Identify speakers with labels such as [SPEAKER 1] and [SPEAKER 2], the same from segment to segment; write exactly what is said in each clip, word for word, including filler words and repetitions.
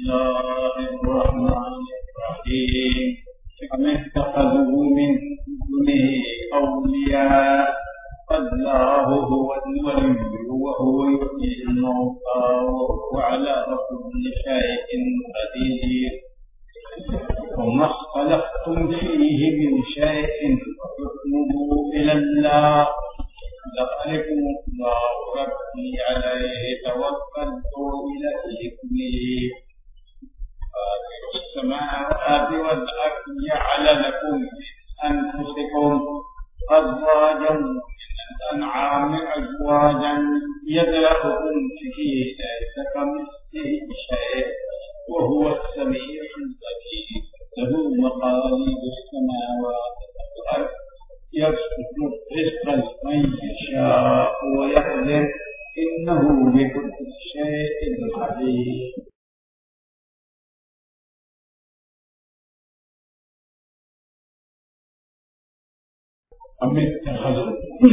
[SPEAKER 1] الله الرحمن الرحيم أم اتخذوا من دونه أولياء فالله هو الولي وهو يحيي الموتى وهو على كل شيء قدير وما اختلفتم فيه من شيء فحكمه إلى الله ذلكم الله ربي عليه توكلت إليه أنيب فاطر السماوات والأرض جعل لكم من أنفسكم أزواجا من الأنعام أزواجا يذرأكم فيه ليس كمثله شيء وهو السميع البصير له مقاليد السماوات والأرض يبسط الرزق لمن يشاء ويقدر إنه بكل شيء عليم. أم اتخذوا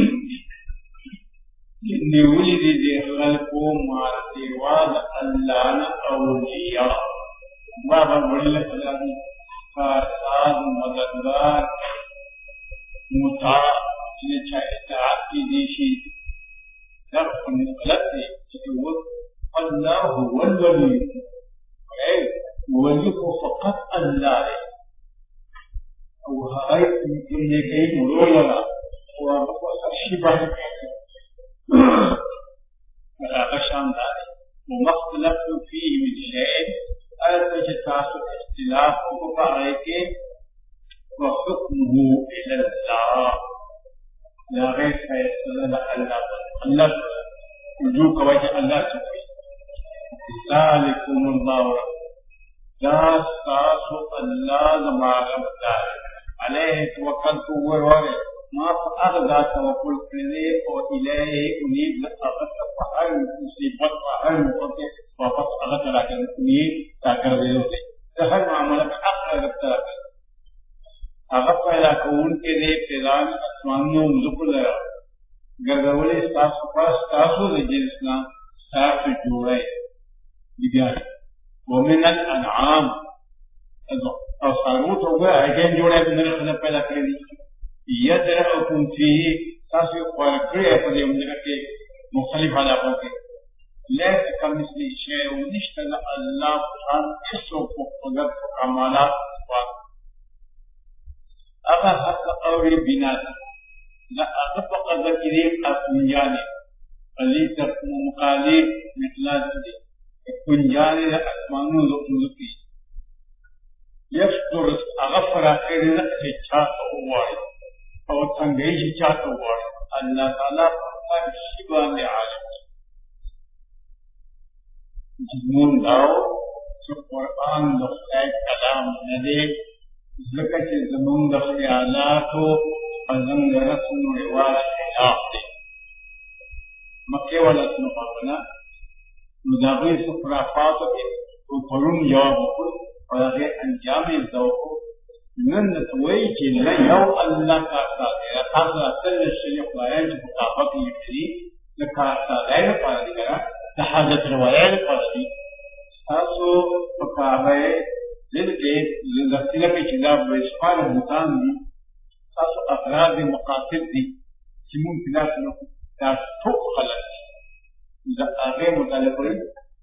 [SPEAKER 1] إني ولد خلقوا مع سواد اللعن أولياء بابا بڑھلے خلاقی فاساد مددگار مطاع جنہیں چاہے اطاعت کی دیشی در غلط ہے اللہ هو الولی ولی کو فقط اللہ ہے وهاي اللي جاي مرولا وشبه غشان ذلك وما اختلفتم فيه من شيء أرجع تاسو اختلاف وقارئك وحكمه إلى الله لا غير فيصل الله الله وجوك وجه الله سبحانه ذلكم الله لا تاسو الله ما غمدار عليه توكلت ووري ما فأخذ توكل كليه وإليه أنيب لأخذت فهل مصيبت فهل مقطع وفت أخذت لكن أنيب تاكر بيوتي تهل معاملة أخذ لك أخذت إلى كون كذي ابتدان أسمانه مزقل لها قرقولي استاسو فاستاسو لجلسنا استاسو جوري بجانب ومن الأنعام اور سارموت ہوگا ایجن جوڑے اپنے خلق پیدا کرے دی یدرعکم فیہ تاسی قوارکڑے اپنے امدر کے مختلف علاقوں کے لیس کمثلی شیء نشتل اللہ قرآن کسو کو قدرت و کمالات بات اگا حق اوری بنا لا اغفق قدر کریب اسمیانے علی تک مقالب مطلع دی کنجانے اسمانوں لکی یشکر اغفر آخر نقص چاہتا ہوئی اور تنگیش چاہتا ہوئی اللہ تعالیٰ ہر شبان عالم جمون داؤ جو قرآن دخلائی کلام ندے ذکر کے زمون دخیالاتو ازنگ رسم و رواج خلاف دے مکہ والا سنفاقنا مداغی سفرافاتو کے اوپرون جواب کو وهذا انجام الذوق من تويج لو الله كاسا هذا سر الشيء قائل مطابق يكري لكاسا لا يقال لك لحاجة روايات قصدي تاسو فقابه للكي للغسلة كتاب وإشفال المطان دي تاسو أفراد مقاصد دي كمون كلاس تاس توق خلق إذا آغي مطالبين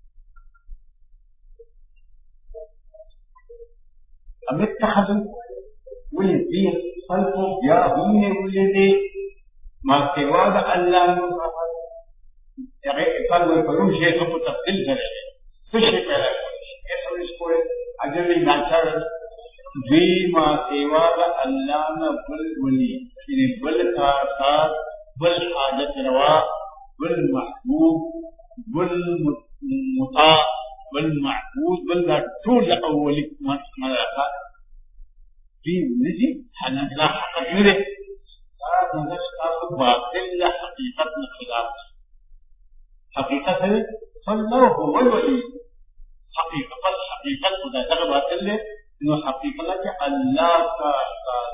[SPEAKER 1] أم اتخذوا ولدي خلقوا يا هم ولدي ما سواد الله نصفه يعني قالوا يقولون شيء سوف تفصيل ذلك فشي كلا يسوي اسكوه أجل الناشر ذي ما سواد الله نبل ولي يعني بل كارثات بل حاجة روا بل محبوب بل مطاع والمعبود بل طول أولي مرحبا في نجي حنا لا حقا يري هذا نشطة باطل حقيقة الخلاف حقيقة فالله هو الولي حقيقة حقيقة خدا تغ باطل إنه حقيقة لك الله كارثار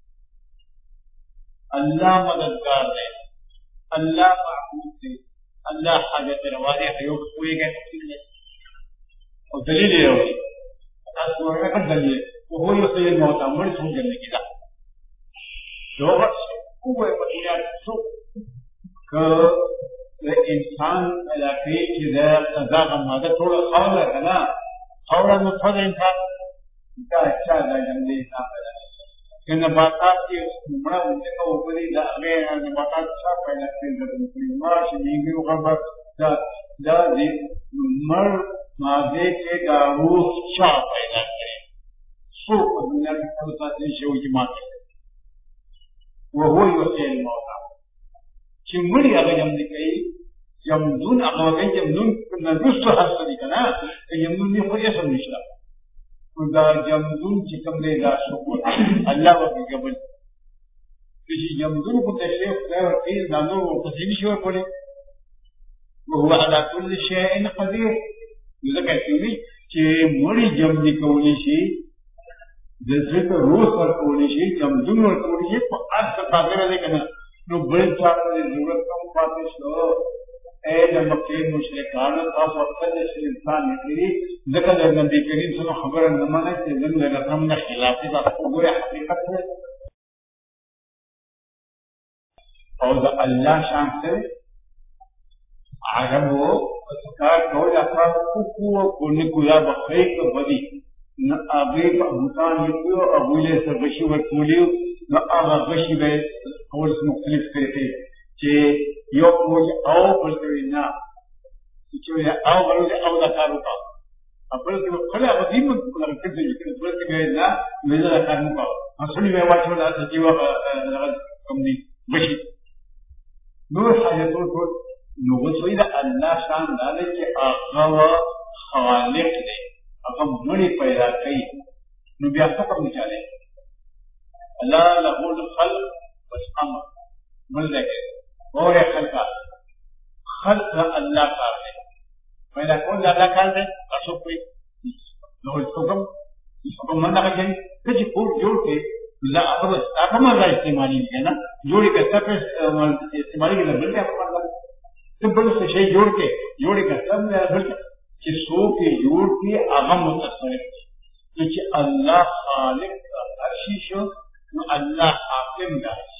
[SPEAKER 1] الله مددگار ہے اللہ معبود ہے اللہ حاجت روا ہے حیوت کوئی گئے اور دلیل یہ ہوگی اگر دلیل تو وہی اس لیے موت مڑ سن کرنے کی دا جو انسان علاقے کی سزا کا مادہ تھوڑا خور ہے نا خورا میں تھوڑا انسان کا اچھا ہے جنگلی انسان پیدا کہ نباتات کی بڑا بندے کا اوپری داغے نباتات اچھا پیدا کرتے ہیں مارش نیگی وغیرہ دا مر مادے کے داروس شاہ پیدا کریں سو کو دنیا کی خلطہ سے شیو جماعت کرتے وہ ہوئی وسیل موتا کہ مڑی اگر جمدی کئی جمدون اگر کئی جمدون نرست حصہ دی کنا کہ جمدون نے خود یہ سب نشلا خدا جمدون چکم دے گا شکر اللہ وقت قبل کسی جمدون کو تشریف کرے اور تیز دانوں کو قسیمی شور پڑے وہ ہوا علا کل شیئن قدیر جیسا کہتی ہوئی کہ مڑی جمدی کونی شی جیسے کہ روح پر کونی شی جمدون پر کونی شی تو آج کا پاتے رہے کنا نو بڑے چاہتے ہیں ضرورت کم پاتے شو اے جمکے مشرکان خاص وقت جیسے انسان نکلی ذکر در نبی کریم سنو خبر نمانے سے ذن لگا سمنا خلافی بات قبور حقیقت ہے اور اللہ شان سے عرب ہو اسکار کہو جاتا ککو کنی کلا بخیق بدی نہ آگے بھوتان یکیو ابولے سے غشی ورکولیو نہ آغا غشی بے قول مختلف کرتے کہ یو قول او بلکوی نا چوی او بلکوی او دکارو کا بلکوی خلا قدیم کرتے جکر بلکوی نا ویزا دکارو کا حسنی بے واچو لا سجیوہ کمدی بشی نور حاجتوں کو نوغسوی دا اللہ شان دالے کہ آغا خالق دے اگر مڑی پیدا کئی نو بیا فکر نچالے اللہ لہو الخلق والامر مل دیکھے اور خلقہ خلق اللہ کار دے پیدا کون اللہ کار دے اصف کوئی لہو الحکم حکم مندہ کا جن کچھ پور جوڑ کے اگر استاقہ مرزا استعمالی ہے نا جوڑی کا سب استعمالی کے لئے بلکہ اپنا مرزا تو بلو سے شئی جوڑ کے جوڑی کا سب بلکہ کہ سو کے جوڑ کے اغم متصرف کیونکہ اللہ خالق کا ہر شیشو نو اللہ حاکم داشت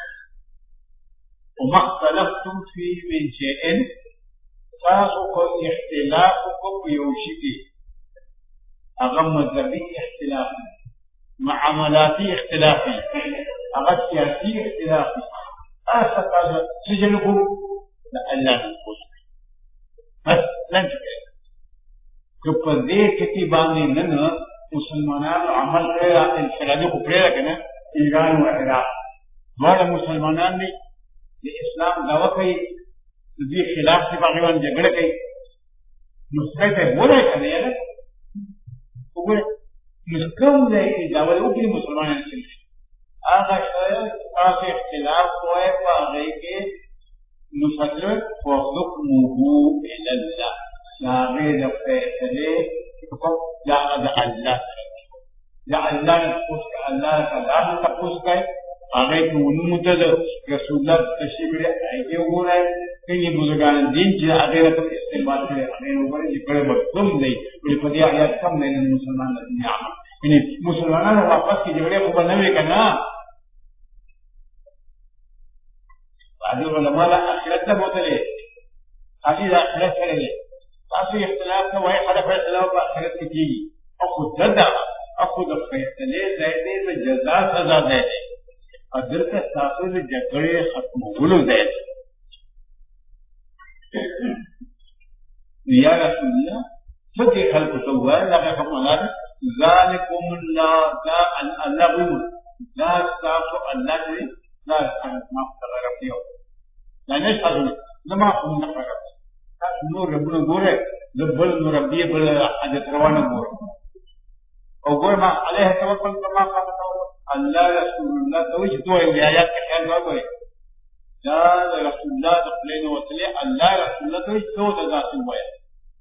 [SPEAKER 1] وما اختلفتم فيه من شيء تاسو اختلاف کو یوشکی اغم مذہبی اختلاف معاملاتی اختلافی اغم سیاسی اختلافی ایسا کاجا سجنکو اللہ نے پوچھ بس لن چکے کہ پر دے کتی بانے نن مسلمانان عمل کرے انفرادی کو پڑے رکھے نا ایران و عراق دوڑا مسلمانان نے اسلام دعویٰ کئی دی خلاف سے باقیوان جگڑ کئی نسخے سے بولے کرنے ہے نا نسکم دے کی دعویٰ اکلی مسلمانان سے آگا شاید آس اختلاف ہوئے پاگئے کے نسخر وَحُکْمُهُ إِلَى اللَّهِ لاغیر فیصلے یا اللہ یا اللہ نے تپوس کا اللہ کا لاغ تپوس کا ہے آگے کی انمتد رسول اللہ تشریف آئیے ہو رہا ہے کہ یہ بزرگان دین چیز آگے رکھت استعمال کرے آگے اوپر یہ بڑے مقدم نہیں بڑی فضی آیات کم نہیں مسلمان لازمی عمل یعنی مسلمانان واپس کی جگڑے خوبا نوے کرنا بعضی علماء آخرت تب ہوتا لے آخر آخرت کرے لے تاثیر اختلاف کا وہی خلف اختلاف کا آخرت کی کی اور خود جدہ اور خود فیصلے دے دے تو جزا سزا دے دے اور دل کا تاثیر جگڑے ختم گلو دے دے یا رسول اللہ خود یہ خلق تو ہوا ہے لگا فرمانا ذالکم اللہ لا اللہ بول لا استغفر اللہ نے لا استغفر مغفرت ربی ہو یعنی سازو لما ہم نہ کرتے نور ربنا گورے بل نور ربی بل حاجت روانا گورے اور گورے ما علیہ توکل کما قال اللہ رسول اللہ تو یہ تو آیات کا خیال نہ کرے یا رسول اللہ تقلین وصلی اللہ رسول اللہ تو یہ تو ذات ہوا ہے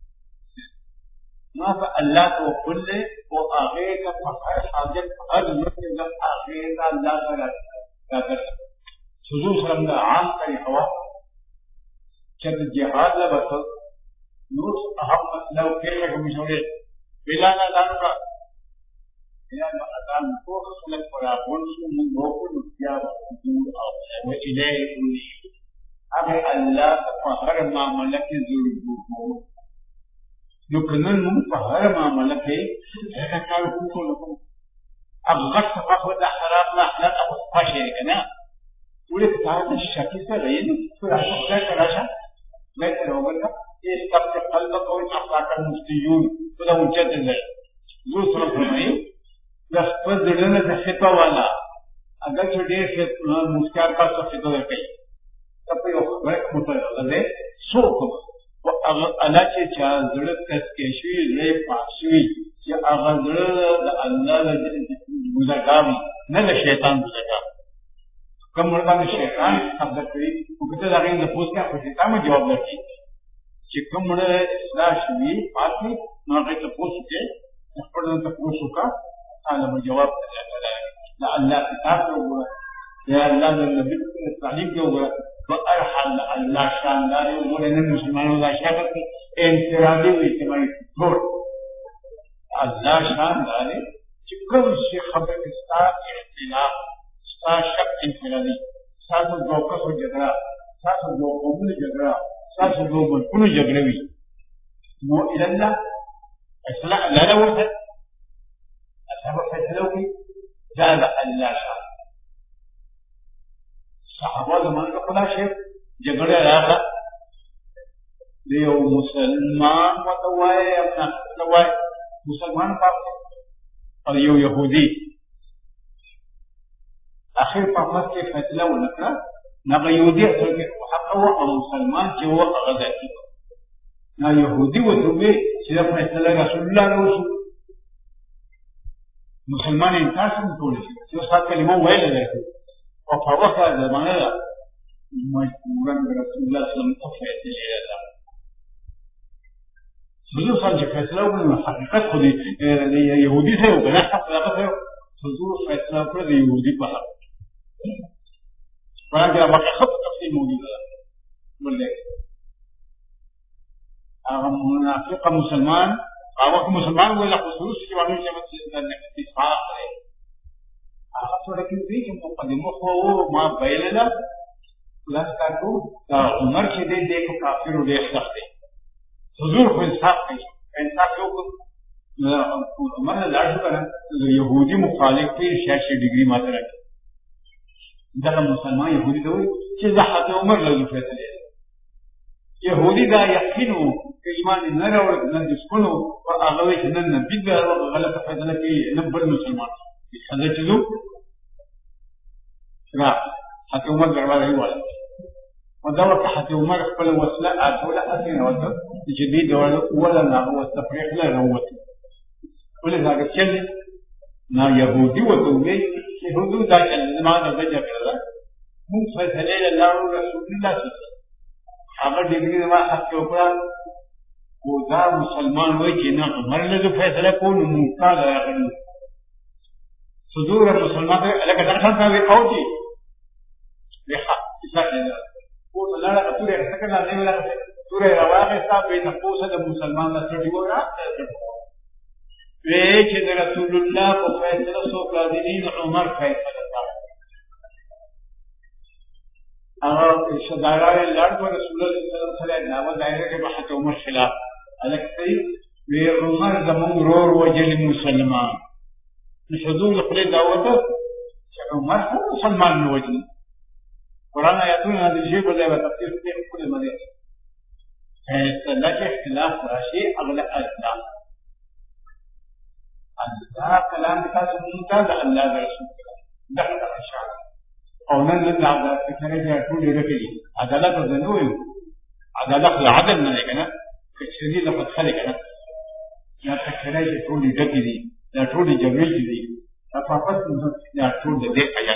[SPEAKER 1] ما اللہ تو کل وہ آگے کا ہر حاجت ہر نور آگے کا اللہ کا کر حضور صلی اللہ علیہ وسلم عام کا ہوا جب جہاد لبس نور اہم مسئلہ کہنے کو مشورے بلال اذان کا بلال اذان کو خلق پر اون من وقت کیا و الیہ اب اللہ کو ہر معاملہ کی ضرورت ہو نو کنن من په هر معاملہ کې هغه کار وکړو اب غصب فخر حرام لا اخلاق ابو فاشل کنا ولې تعالی شکی سره یې نو راځه راځه مې ته وګورم چې تاسو قلب او اخلاق المستيون ته مجدد نه زو سره فرمایي د خپل ځړنه د خطا والا اگر چې ډېر څه مسکار کا څه خطا کوي تاسو یو ورک متل ده سو کو الله چې چا زړه کسکې شوي زړه پاک شوي چې هغه زړه د الله د ګزرګام نه د شیطان ګزرګام کوم باندې شیطان خبر کوي او کته دا غي د پوسټ کا شیطان جواب ورکړي چې کوم مړ اصلاح شوي پاتې نو هغه ته پوسټ کې خپل ته پوسټ کا هغه جواب ورکړي دا الله کتاب او یا الله د نبی تعلیم کې وګوره بأرحل اللہ شاندار ہے مسلمانوں کا شاکر انفرادی و اجتماعی چھوڑ اللہ شاندار ہے چکر سے خبر ستا اختلاف ستا شک انفرادی ستا دو کس جگڑا ستا دو قومن جگڑا ستا دو ملکن جگڑوی نو الاللہ اصلاح لا لو ہے اصحاب فیصلوں کی زاد اللہ شاندار صحابہ زمان کا خدا شیف جگڑے آیا تھا دیو مسلمان متوائے اپنا متوائے مسلمان پاک اور یو یہودی آخر پاکمت کے فیصلہ وہ نکلا نہ یہودی اصل کے حق ہوا اور مسلمان جو وہ غزہ کی نہ یہودی وہ دبے صرف فیصلہ رسول اللہ نے رسول مسلمان انکار سے متوڑے سے جو ساتھ کلمہ وہی لگے تھے اور فوقہ زمانہ مجبوراً رسول اللہ صلی اللہ علیہ وسلم کو فیصلے لے رہا تھا حضور صلی اللہ علیہ وسلم فیصلہ ہوگا حقیقت خود یہودی سے ہوگا نا حقیقت ہے حضور فیصلہ پر یہودی پہا قرآن کے واقع خود تفصیل موجود ہے بولے منافق مسلمان آوک مسلمان ہوئے خصوص کی واقعی جب اتفاق ہے تھوڑا کیوں تھی کہ مقدمہ کو ما بیلنا پلس کا تو عمر کے دے دیکھو کافر و دیکھ سکتے حضور کو انصاف نہیں انصاف کیوں عمر نے لاڑ چکا نا یہودی مخالف پہ شیشی ڈگری ماتا رکھے جب مسلمان یہودی تو چیز حد عمر لگو فیصلے یہودی دا یقین ہو کہ ایمان نہ روڑ نہ دشمن ہو اور آغوی کہ نہ نبی دا غلط فیصلہ کی نبر مسلمان حضرت چیزوں را حتی عمر دروازه والا ودور حتی عمر قبل وصله أدولة أثنين وصل جديد ولا نهو التفريق لا روت ولذلك كل نا يهودي وتومي يهودو ذاك الزمان الرجع كذا مو فسليل الله رسول الله أقل دقيقة ما حتى وقرا وذا مسلمان وجهنا عمر لذو فيصله كون مقال يا غني صدور المسلمان لك دخل في قوتي بحق إسرائيل قول الله لك توري حسكنا نعم لك توري رواقي صاحب بين قوسة المسلمان لا ترجو رأى ويجد رسول الله وفيصل سوق لازمين عمر فيصل أغا شدارار الأرض ورسول الله صلى الله عليه وسلم ودائرة کے بحث عمر خلاف عليك سيد وعمر زمون رور وجل المسلمان حضور لقلي دعوته عمر مسلمان نوجل قرآن آیاتون هذا الشيء بدأ بتفسير فيه كل المدينة فيستلك اختلاف راشي أغلى أجلاف الله كلام بتاعت الممتاز الله برسول دخل الشعب أو من لن نعبد فكرة يكون لركلي عدالة الزنوي عدالة العدل من هنا كشديد لقد خلقنا يا فكرة يكون لركلي لا تقول جميل دي فقط لا تقول ده حاجات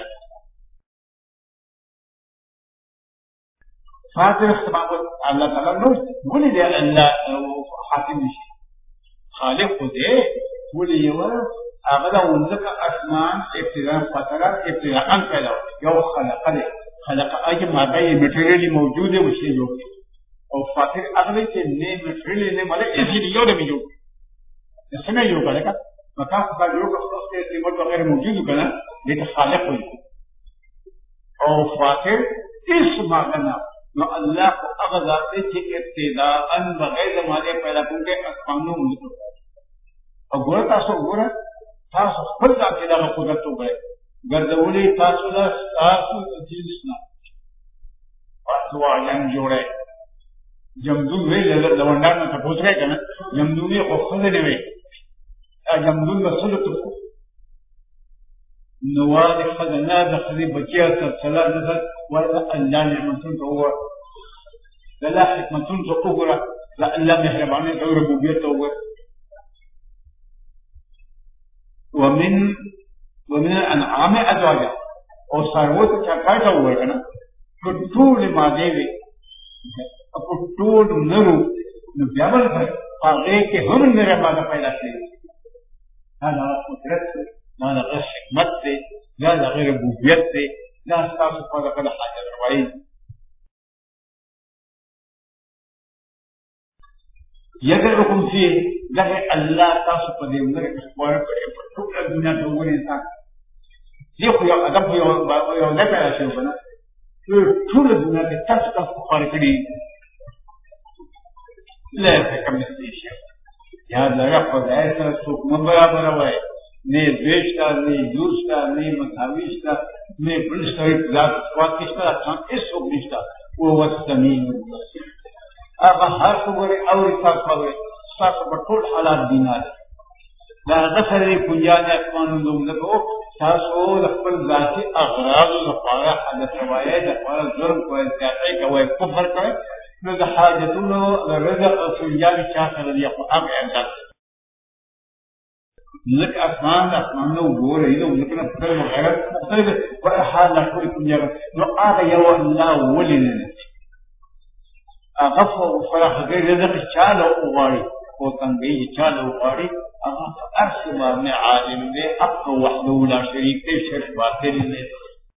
[SPEAKER 1] فاتر اختبار الله تعالى نور ولي ده الله حاكم شيء خالق ده ولي يوا اغلى ونزك اسمان ابتداء فترات ابتداء ان پیدا يو خلق ده خلق اجمع بين ماتيريال موجوده وشيء يوجد او فاتر اغلى کے نئے ماتيريال نے مطلب اسی لیے موجود اس میں جو کرے گا مقام کا جو اس کے قیمت وغیرہ موجود ہوگا نا لیکن خالق ہوئی اور فاطر اس معنی نو اللہ کو اگر ذاتے تھے ابتداء بغیر زمانے پیدا کر کے اسمانوں ملک اور گورا تاسو گورا تاسو خپل ذاتی دا قدرت ہو گئے گردولی تاسو دا تاسو تجیلسنا تاسو آجان جوڑے جمدون وی لوندان میں تپوچ گئے کنا جمدونی کو خزنے وی جمدون بسلط کو نواد خزنہ دخلی بچیہ سلسلہ نظر ولا اللہ نعمتون تو ہوا لا حکمتون تو اگرہ لا اللہ مہربانی تو ربوبیت تو ہوا ومن ومن الانعام ازواجا اور ساروت چاکار کا ہوا ہے نا کٹول مادے وی کٹول نرو نبیابل ہے آگے کہ ہم میرے مادہ پیدا کیے لا لا قدرت سے لا لا غیر حکمت سے لا لا غیر ربوبیت سے لا استاذ فاضا قد حاجة روائی یدرکم فیه لگے اللہ تاسو پا دیوندر اخبار کرے پر ٹوکر دنیا دوگر انسان دیکھو یا ادب یو یو لے پیدا شروع بنا ٹوکر دنیا کے تاسو تاسو خارج کری لے فکر نسلیشی یاد لگا خود ایسا سوک مبرابر ہوئے نے بیشتا نے دوستا نے مساویشتا نے بلشتا ذات سوات کشتا اس سوک نشتا وہ وستمین اگا ہر خبر اور ساتھ پاوے ساتھ بطول حالات دینا ہے لا غسر کنجان اکمان دوم لکو ساسو لقبل ذاتی اغراض و لقارا حالت روائے لقارا ظلم کوئے سیاسی کوئے کفر کوئے نو دا حاجتونو رزق کنجان چاہتا رضی اقوام اعمداد لک اسمان اسمان نو گو رہی دو لکن اپتر وغیرت مختلف و احال لکولی کنجان نو آگا یو اللہ ولی لنے غفو فراخ غیر رزق چالو اغاری و تنگئی چالو اغاری اغفو ارسبا میں عالم دے اقو وحدو لا شریک دے شرف باطل دے